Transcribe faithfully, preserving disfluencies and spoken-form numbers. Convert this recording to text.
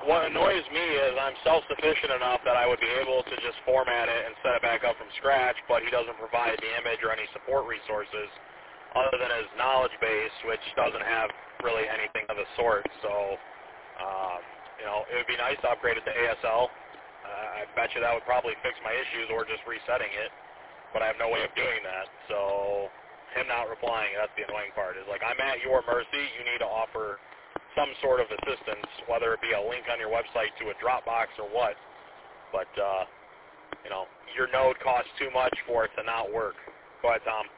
what annoys me is I'm self-sufficient enough that I would be able to just format it and set it back up from scratch, but he doesn't provide the image or any support resources other than his knowledge base, which doesn't have really anything of the sort. So, um, you know, it would be nice to upgrade it to A S L. Uh, I bet you that would probably fix my issues or just resetting it, but I have no way of doing that. So him not replying, that's the annoying part, is like, I'm at your mercy. You need to offer some sort of assistance, whether it be a link on your website to a Dropbox or what. But, uh, you know, your node costs too much for it to not work. Go ahead, Tom.